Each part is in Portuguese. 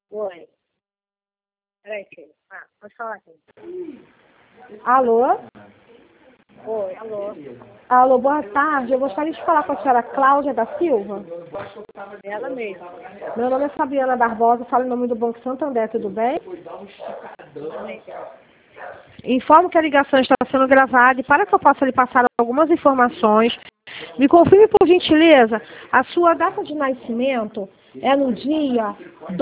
Oi. Peraí, filho. Pode falar aqui. Alô? Oi, alô. Alô, boa tarde. Eu gostaria de falar com a senhora Cláudia da Silva. Ela mesma. Meu nome é Fabiana Barbosa, falo em nome do Banco Santander, tudo bem? Informo que a ligação está sendo gravada e para que eu possa lhe passar algumas informações, me confirme por gentileza, a sua data de nascimento é no dia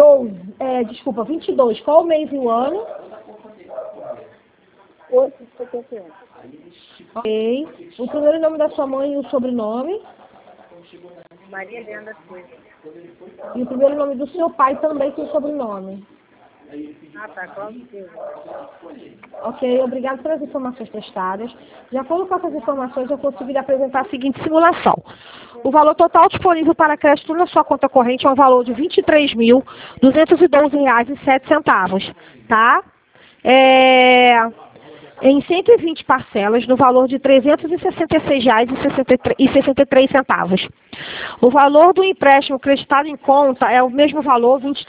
22, qual o mês e o ano? 8,71. Ok. O primeiro nome da sua mãe e o sobrenome? Maria Helena Silva. E o primeiro nome do seu pai também com o sobrenome. Tá, Cláudio Silva. Ok, obrigado pelas informações prestadas. De acordo com essas informações, eu consegui lhe apresentar a seguinte simulação. O valor total disponível para crédito na sua conta corrente é um valor de R$ 23.212,07, tá? Em 120 parcelas, no valor de R$ 366,63. O valor do empréstimo creditado em conta é o mesmo valor, R$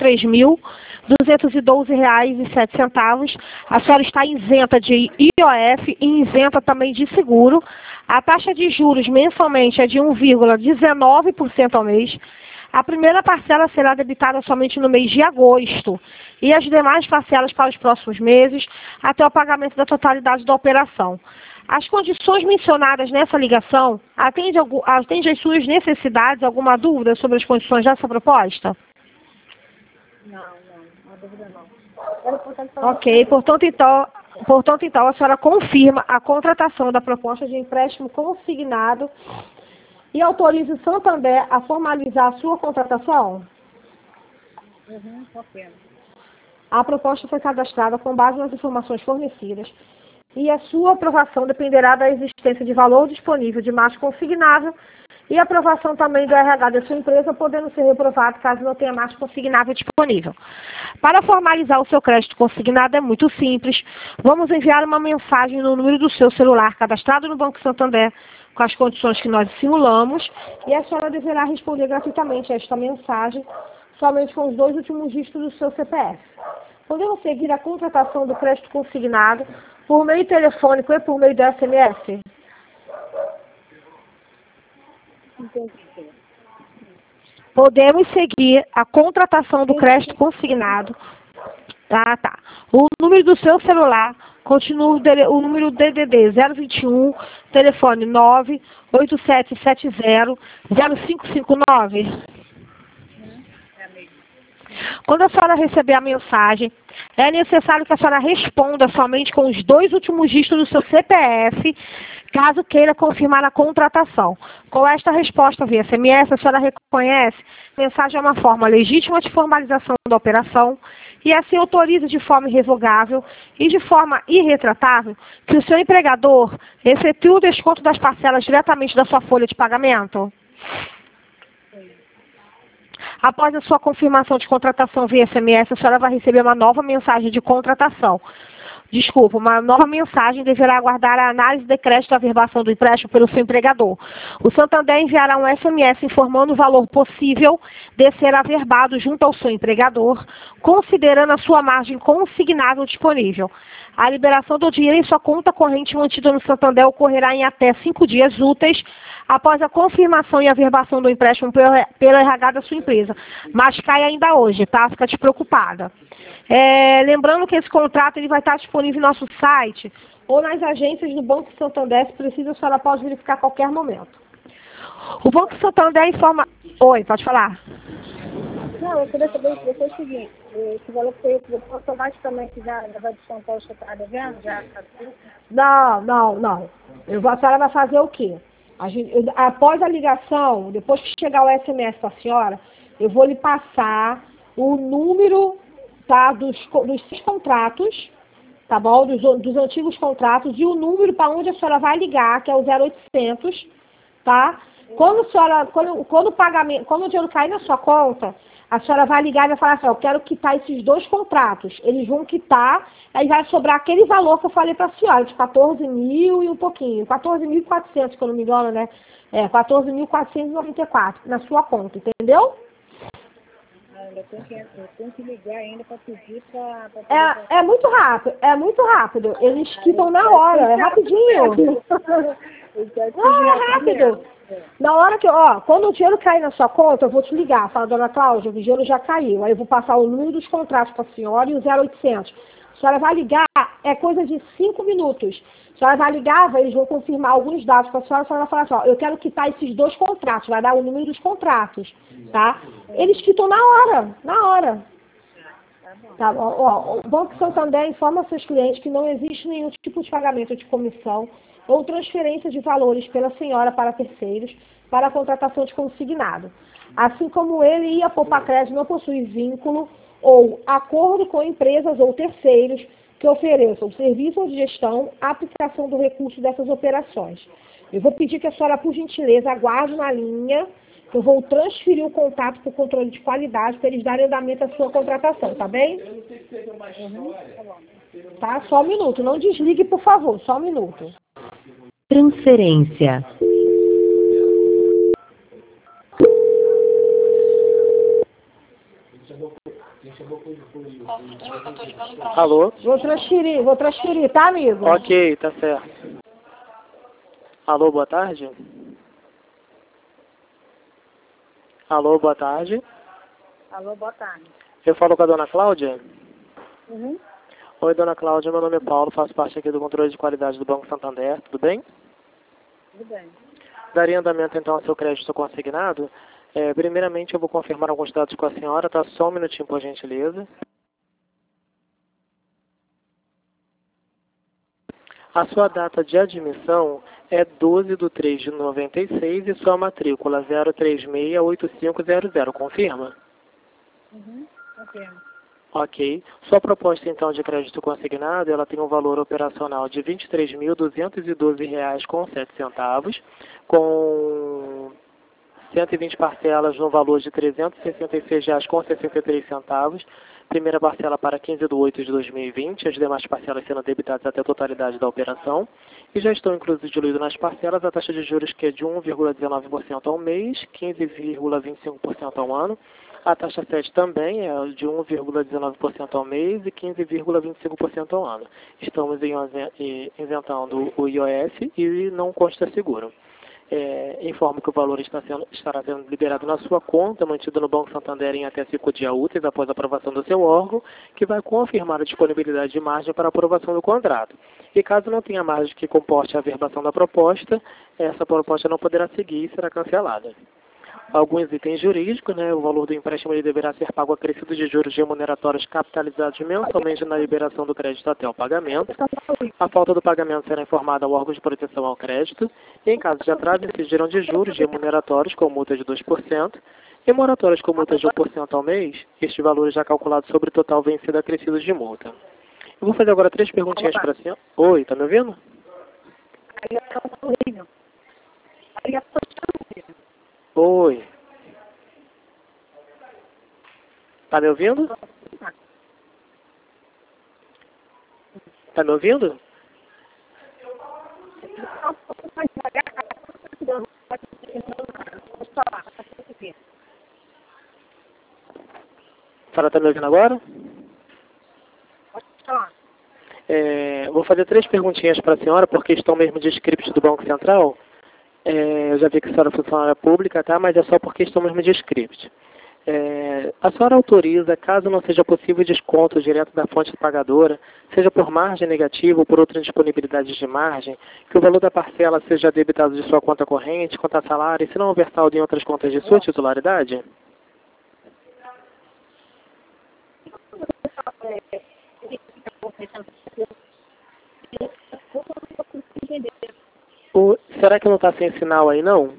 23.212,07. A senhora está isenta de IOF e isenta também de seguro. A taxa de juros mensalmente é de 1,19% ao mês. A primeira parcela será debitada somente no mês de agosto e as demais parcelas para os próximos meses, até o pagamento da totalidade da operação. As condições mencionadas nessa ligação atendem às suas necessidades? Alguma dúvida sobre as condições dessa proposta? Não, uma dúvida não. Ok, portanto, então, a senhora confirma a contratação da proposta de empréstimo consignado e autoriza o Santander a formalizar a sua contratação? Confirmo. A proposta foi cadastrada com base nas informações fornecidas e a sua aprovação dependerá da existência de valor disponível de margem consignável e aprovação também do RH da sua empresa, podendo ser reprovado caso não tenha margem consignável disponível. Para formalizar o seu crédito consignado é muito simples. Vamos enviar uma mensagem no número do seu celular cadastrado no Banco Santander com as condições que nós simulamos e a senhora deverá responder gratuitamente a esta mensagem somente com os 2 últimos dígitos do seu CPF. Podemos seguir a contratação do crédito consignado por meio telefônico e por meio do SMS? Entendi. Podemos seguir a contratação do crédito consignado. Tá. O número do seu celular continua o número DDD 021, telefone 98770-0559. Quando a senhora receber a mensagem, é necessário que a senhora responda somente com os 2 últimos dígitos do seu CPF, caso queira confirmar a contratação. Com esta resposta via SMS, a senhora reconhece que a mensagem é uma forma legítima de formalização da operação e assim autoriza de forma irrevogável e de forma irretratável que o seu empregador efetue o desconto das parcelas diretamente da sua folha de pagamento. Após a sua confirmação de contratação via SMS, a senhora vai receber uma nova mensagem de contratação. Uma nova mensagem deverá aguardar a análise de crédito e averbação do empréstimo pelo seu empregador. O Santander enviará um SMS informando o valor possível de ser averbado junto ao seu empregador, considerando a sua margem consignável disponível. A liberação do dinheiro em sua conta corrente mantida no Santander ocorrerá em até 5 dias úteis após a confirmação e averbação do empréstimo pelo RH da sua empresa. Mas cai ainda hoje, tá? Fica despreocupada. Lembrando que esse contrato ele vai estar disponível no nosso site ou nas agências do Banco Santander, se precisa, a senhora pode verificar a qualquer momento. O Banco Santander informa... Oi, pode falar. Não, eu queria saber se você é o seguinte, esse valor que eu automaticamente já vai descontar o que você está devendo? Não. A senhora vai fazer o quê? Após a ligação, depois que chegar o SMS para a senhora, eu vou lhe passar o número, tá, dos 6 contratos, tá bom? Dos antigos contratos e o número para onde a senhora vai ligar, que é o 0800, tá? Quando o dinheiro cair na sua conta, a senhora vai ligar e vai falar assim, eu quero quitar esses 2 contratos. Eles vão quitar, aí vai sobrar aquele valor que eu falei para a senhora, de 14 mil e um pouquinho. 14.400, que eu não me engano, né? 14.494 na sua conta, entendeu? Eu tenho que ligar ainda para pedir para... É muito rápido, é muito rápido. Eles quitam na hora, é rapidinho. Não, é rápido. Na hora que, quando o dinheiro cair na sua conta, eu vou te ligar. Fala, dona Cláudia, o dinheiro já caiu. Aí eu vou passar o número dos contratos para a senhora e o 0800. A senhora vai ligar, é coisa de 5 minutos. A senhora vai ligar, eles vão confirmar alguns dados para a senhora vai falar assim, eu quero quitar esses 2 contratos, vai dar o número dos contratos, tá? Eles quitam na hora, na hora. Tá bom. O Banco Santander informa seus clientes que não existe nenhum tipo de pagamento de comissão ou transferência de valores pela senhora para terceiros para a contratação de consignado. Assim como ele e a Poupa-Crédito não possuem vínculo ou acordo com empresas ou terceiros que ofereçam serviço de gestão, aplicação do recurso dessas operações. Eu vou pedir que a senhora, por gentileza, aguarde na linha. Eu vou transferir o contato para o controle de qualidade para eles darem andamento à sua contratação, tá bem? Tá, só um minuto. Não desligue, por favor, só um minuto. Transferência. Alô? Vou transferir, tá, amigo? Ok, tá certo. Alô, boa tarde? Alô, boa tarde. Alô, boa tarde. Eu falo com a dona Cláudia? Uhum. Oi, dona Cláudia, meu nome é Paulo, faço parte aqui do controle de qualidade do Banco Santander, tudo bem? Tudo bem. Daria andamento então ao seu crédito consignado? Primeiramente eu vou confirmar alguns dados com a senhora, tá? Só um minutinho, por gentileza. A sua data de admissão é 12/3/96 e sua matrícula 0368500, confirma? Uhum. Confirmo. Ok. Sua proposta, então, de crédito consignado, ela tem um valor operacional de R$ 23.212,07, com 120 parcelas no valor de R$ 366,63. Primeira parcela para 15/8/2020, as demais parcelas sendo debitadas até a totalidade da operação. E já estão incluídas nas parcelas a taxa de juros que é de 1,19% ao mês, 15,25% ao ano. A taxa 7 também é de 1,19% ao mês e 15,25% ao ano. Estamos isentando o IOF e não consta seguro. Informo que o valor estará sendo liberado na sua conta, mantido no Banco Santander em até 5 dias úteis após a aprovação do seu órgão, que vai confirmar a disponibilidade de margem para a aprovação do contrato. E caso não tenha margem que comporte a averbação da proposta, essa proposta não poderá seguir e será cancelada. Alguns itens jurídicos, o valor do empréstimo ele deverá ser pago acrescido de juros remuneratórios capitalizados mensalmente na liberação do crédito até o pagamento. A falta do pagamento será informada ao órgão de proteção ao crédito e, em caso de atraso, incidirão de juros remuneratórios com multa de 2% e moratórios com multa de 1% ao mês, este valor já calculado sobre o total vencido acrescido de multa. Eu vou fazer agora 3 perguntinhas para a senhora. Oi, tá me ouvindo? Oi. Tá me ouvindo? Tá me ouvindo? A senhora tá me ouvindo agora? Vou fazer 3 perguntinhas para a senhora, porque estão mesmo de script do Banco Central. Eu já vi que a senhora é funcionária pública, tá? Mas é só porque estão mesmo de script. A senhora autoriza, caso não seja possível desconto direto da fonte pagadora, seja por margem negativa ou por outra disponibilidade de margem, que o valor da parcela seja debitado de sua conta corrente, conta salário, e se não houver saldo em outras contas de sua titularidade? Será que não está sem sinal aí, não?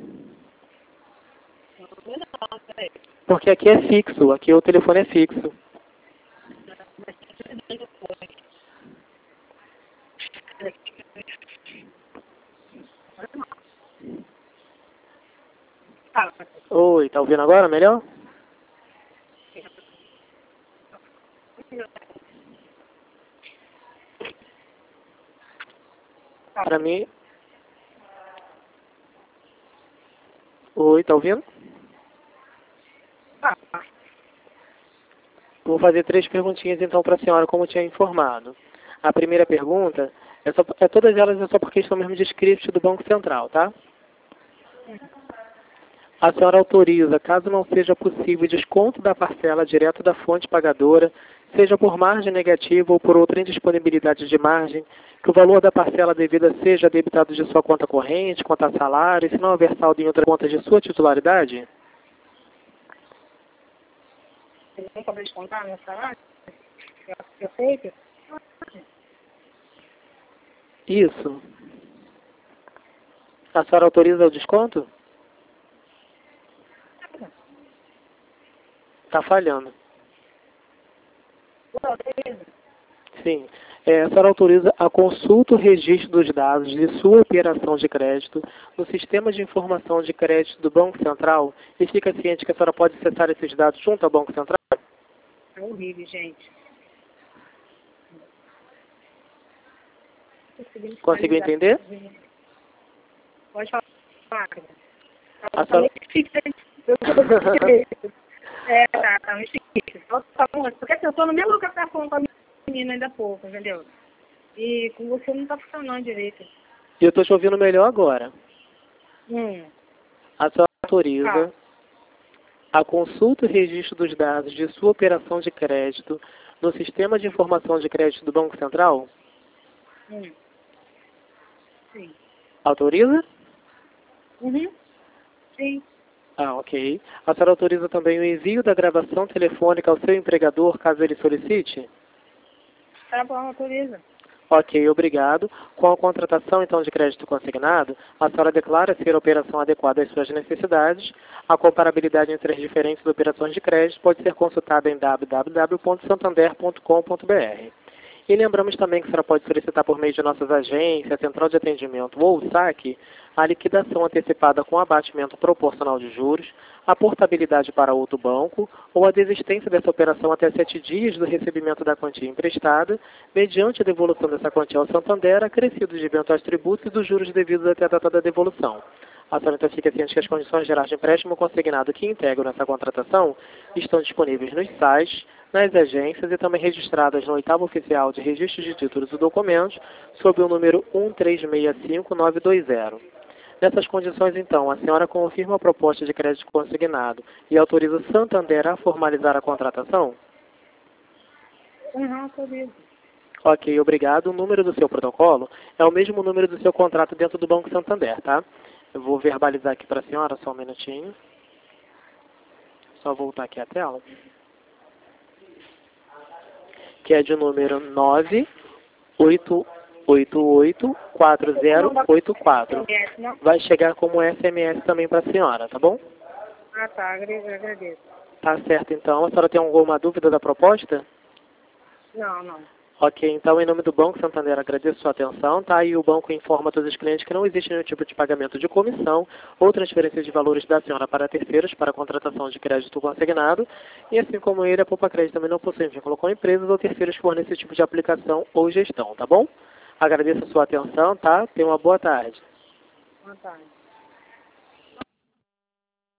Porque aqui é fixo, aqui o telefone é fixo. Oi, tá ouvindo agora melhor? Para mim... Oi, tá ouvindo? Vou fazer 3 perguntinhas então para a senhora, como tinha informado. A primeira pergunta, todas elas é só por questão mesmo de script do Banco Central, tá? A senhora autoriza, caso não seja possível, desconto da parcela direto da fonte pagadora, seja por margem negativa ou por outra indisponibilidade de margem, que o valor da parcela devida seja debitado de sua conta corrente, conta salário, e se não houver saldo em outra conta de sua titularidade? Ele não pode descontar meu salário? Eu sei. Isso. A senhora autoriza o desconto? Está falhando. Sim. A senhora autoriza a consulta o registro dos dados de sua operação de crédito no sistema de informação de crédito do Banco Central e fica ciente que a senhora pode acessar esses dados junto ao Banco Central? É horrível, gente. Conseguiu entender? Pode falar. A senhora... Tá muito difícil. Porque assim, eu tô no mesmo lugar que eu tava falando com a menina ainda há pouco, entendeu? E com você não tá funcionando direito. E eu estou te ouvindo melhor agora. A senhora autoriza a consulta e registro dos dados de sua operação de crédito no sistema de informação de crédito do Banco Central? Sim. Autoriza? Sim. Ah, ok. A senhora autoriza também o envio da gravação telefônica ao seu empregador, caso ele solicite? Tá bom, autoriza. Ok, obrigado. Com a contratação, então, de crédito consignado, a senhora declara ser a operação adequada às suas necessidades. A comparabilidade entre as diferentes operações de crédito pode ser consultada em www.santander.com.br. E lembramos também que a senhora pode solicitar por meio de nossas agências, Central de Atendimento ou SAC, a liquidação antecipada com abatimento proporcional de juros, a portabilidade para outro banco ou a desistência dessa operação até 7 dias do recebimento da quantia emprestada, mediante a devolução dessa quantia ao Santander, acrescido de eventuais tributos e dos juros devidos até a data da devolução. A senhora então fica ciente que as condições gerais de empréstimo consignado que integram essa contratação estão disponíveis nos sites, nas agências e também registradas no 8º Oficial de Registro de Títulos e Documentos, sob o número 1365920. Nessas condições, então, a senhora confirma a proposta de crédito consignado e autoriza o Santander a formalizar a contratação? Autorizo. Ok, obrigado. O número do seu protocolo é o mesmo número do seu contrato dentro do Banco Santander, tá? Eu vou verbalizar aqui para a senhora, só um minutinho. Só voltar aqui a tela. Que é de número 9884084. Vai chegar como SMS também para a senhora, tá bom? Ah, tá. Agradeço. Tá certo, então. A senhora tem alguma dúvida da proposta? Não. Ok, então, em nome do Banco Santander, agradeço sua atenção, tá? E o banco informa a todos os clientes que não existe nenhum tipo de pagamento de comissão ou transferência de valores da senhora para terceiros para a contratação de crédito consignado. E assim como ele, a Poupa Crédito também não possui vínculo com empresas ou terceiros que fornecem esse tipo de aplicação ou gestão, tá bom? Agradeço a sua atenção, tá? Tenha uma boa tarde. Boa tarde.